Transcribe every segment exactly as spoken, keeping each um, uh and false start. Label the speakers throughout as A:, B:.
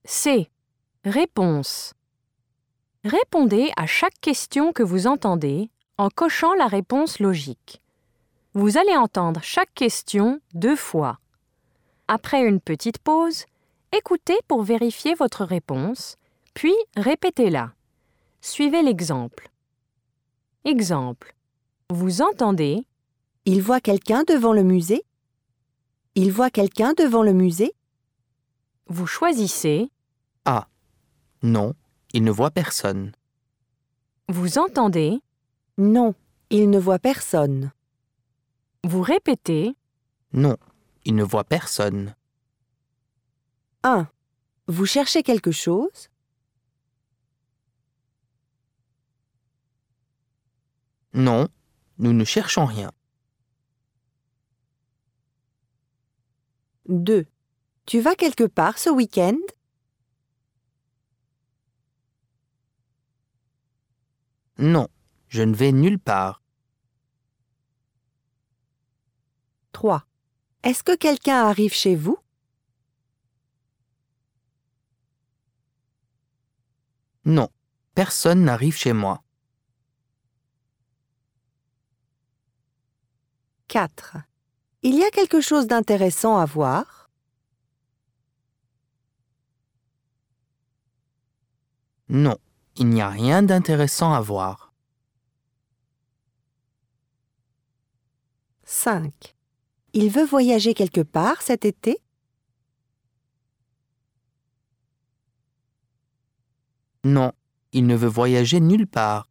A: C. Réponse. Répondez à chaque question que vous entendez en cochant la réponse logique. Vous allez entendre chaque question deux fois. Après une petite pause, écoutez pour vérifier votre réponse, puis répétez-la. Suivez l'exemple. Exemple. Vous entendez
B: « Il voit quelqu'un devant le musée ?» ?»« Il voit quelqu'un devant le musée ?»
A: Vous choisissez
C: A. Non, il ne voit personne.
A: Vous entendez
B: Non, il ne voit personne.
A: Vous répétez
C: Non, il ne voit personne.
B: un. Vous cherchez quelque chose ?
C: Non, nous ne cherchons rien.
B: deux. Tu vas quelque part ce week-end ?
C: Non, je ne vais nulle part.
B: trois. Est-ce que quelqu'un arrive chez vous ?
C: Non, personne n'arrive chez moi.
B: quatre. Il y a quelque chose d'intéressant à voir ?
C: Non, il n'y a rien d'intéressant à voir.
B: cinq. Il veut voyager quelque part cet été ?
C: Non, il ne veut voyager nulle part.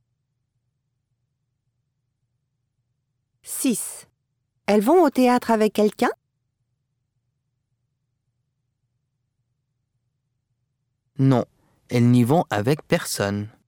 B: six. Elles vont au théâtre avec quelqu'un ?
C: Non, elles n'y vont avec personne.